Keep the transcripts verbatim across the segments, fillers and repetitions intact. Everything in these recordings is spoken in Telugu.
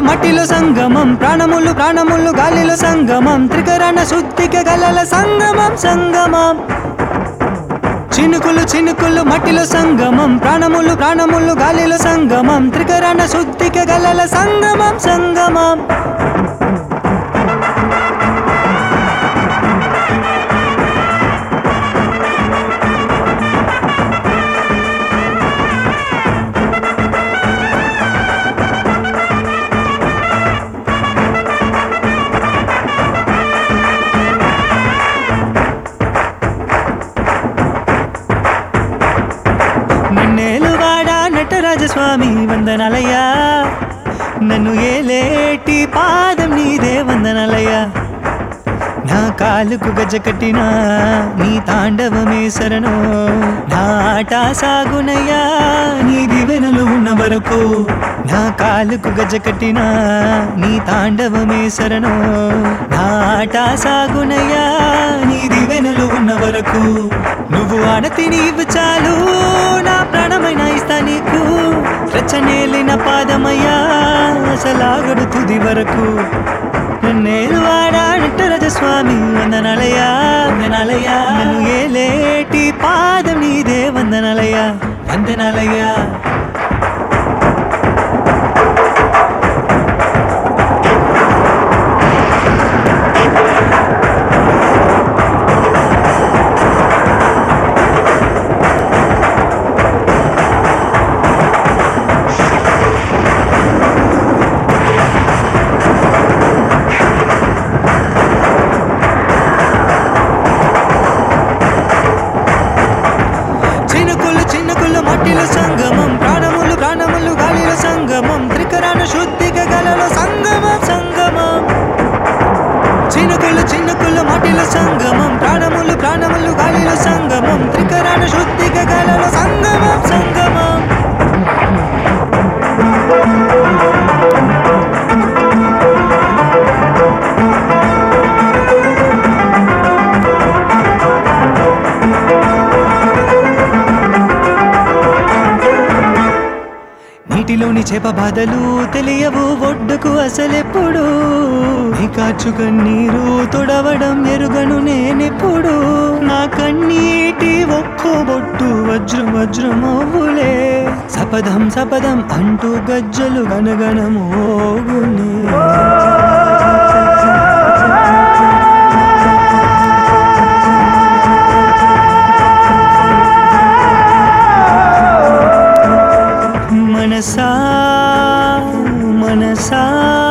మట్టిలో సంగమం ప్రాణములు ప్రాణములు గాలిలో సంగమం త్రికరణ శుద్ధిక గలల సంగమం సంగమం చినుకులు చినుకులు మట్టిలో సంగమం ప్రాణములు ప్రాణములు గాలిలో సంగమం త్రికరణ శుద్ధిక గలల సంగమం సంగమం నన్నేలువాడా నటరాజస్వామి వందనాలయ్యా నన్ను ఏలేటి పాదం నీదే వందనాలయ్యా నా కాలుకు గజ కట్టినా నీ తాండవమే శరణో నా ఆట సాగునయ్యా నీ దివెనలు ఉన్న వరకు నా కాలుకు గజ కట్టినా నీ తాండవమే శరణో నా ఆట సాగునయ్యా నీ దివెనలు ఉన్న వరకు నువ్వు ఆనతి నీవు చాలు నా ప్రాణమైన ఇస్తా నీకు రచనేలిన పాదమయ్యా అసలాగడు తుది వరకు నన్నేలువాడా నటరాజస్వామి వందనాలయ్యా వందనాలయ్యా నన్ను ఏలేటి పాదం నీదే వందనాలయ్యా వందనాలయ్యా మట్టిలో సంగమం ప్రాణములు ప్రాణములు గాలిలో సంగమం త్రికరణ శుద్ధిక గలలో సంగమం సంగమం చినుకులు చినుకులు మట్టిలో సంగమం ప్రాణములు ప్రాణములు గాలిలో సంగమం త్రికరణ శుద్ధిక గలలో సంగమం సంగమం నీటిలోని చేప బాధలు తెలియవు ఒడ్డుకు అసలెప్పుడు నీ కాచు కన్నీరు తొడవడం ఎరుగను నేనెప్పుడు నా కన్నీటి ఒక్కో బొట్టు వజ్రం వజ్రమోవులే సపదం సపదం అంటూ గజ్జలు గనగనమోగునే మనసా మనసా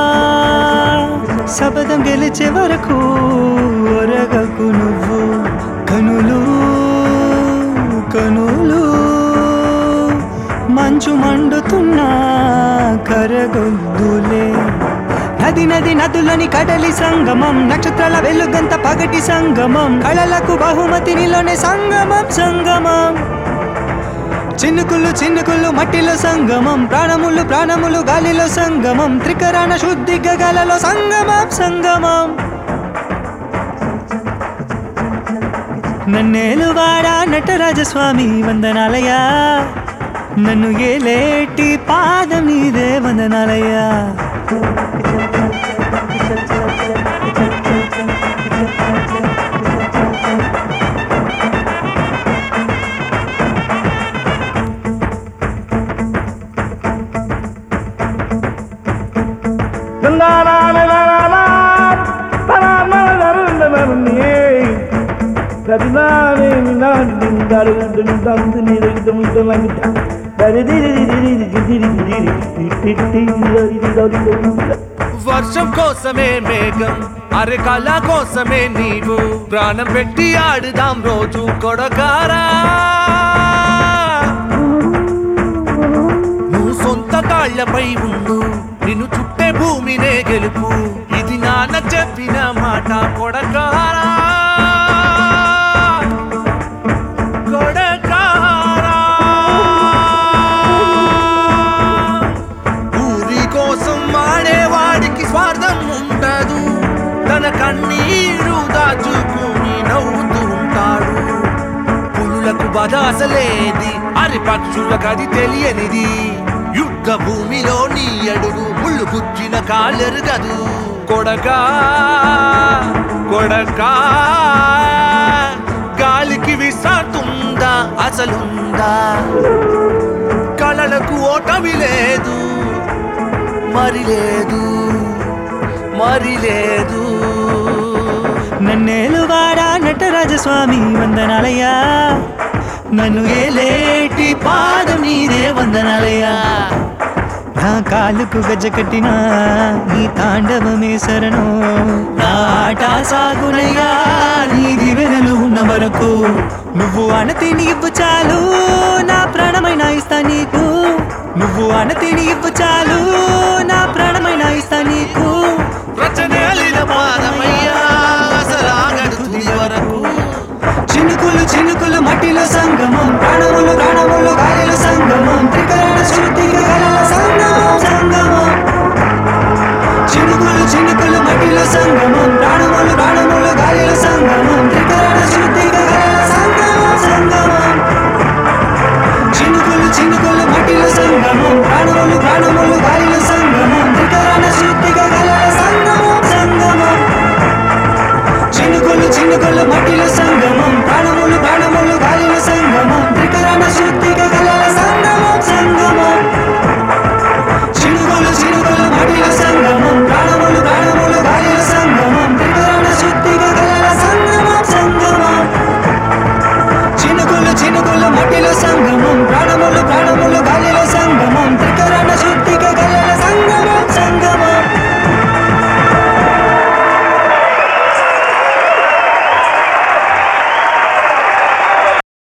శపథం గెలిచే వరకు ఒరగకు నువ్వు కనులు కనులు మంచు మండుతున్నా కరగొద్దులే నది నది నదులని కడలి సంగమం నక్షత్రాల వెలుగంత పగటి సంగమం కళలకు బహుమతి నీలోనే సంగమం సంగమం చినుకులు చినుకులు మట్టిలో సంగమం ప్రాణములు ప్రాణములు గాలిలో సంగమం త్రికరణ శుద్ధిక గలలో సంగమం సంగమం నన్నేలువాడా నటరాజస్వామి వందనాలయ్యా నన్ను ఏలేటి పాదం నీదే వందనాలయ్యా వర్షం కోసమే మేఘం అరకాల కోసమే నీవు ప్రాణం పెట్టి ఆడుదాం రోజు కొడకారా నువ్వు సొంత కాళ్లపై ఉండు నిన్ను చుట్టే భూమినే గెలుపు ఇది నాన్న చెప్పిన మాట కొడకారా స్వార్థం ఉండదు తన కన్నీరు దాచుకుని నవ్వుతూ ఉంటాడు పులులకు బాధ అసలేది అరి పక్షులకు అది తెలియనిది యుద్ధ భూమిలో నీ అడుగు ముళ్ళు గుచ్చిన కాళ్ళెరుగదు కొడకా కొడకా గాలికి విసాతుందా అసలుందా కళలకు ఓటమి లేదు మరి లేదు మరి లేదు నన్నేలువాడా నటరాజస్వామి వందనాలయ్యా నన్ను ఏలేటి పాదం నీదే వందనాలయ్యా నా కాలుకు గజ్జ కట్టినా నీ తాండవమే శరణు నా ఆట సాగునయ్యా నీ దివెనలు ఉన్న వరకు నువ్వు అనతిని ఇవ్వు చాలు నా ప్రాణమైన ఇస్తా నీకు నువ్వు అనతిని ఇవ్వు చాలు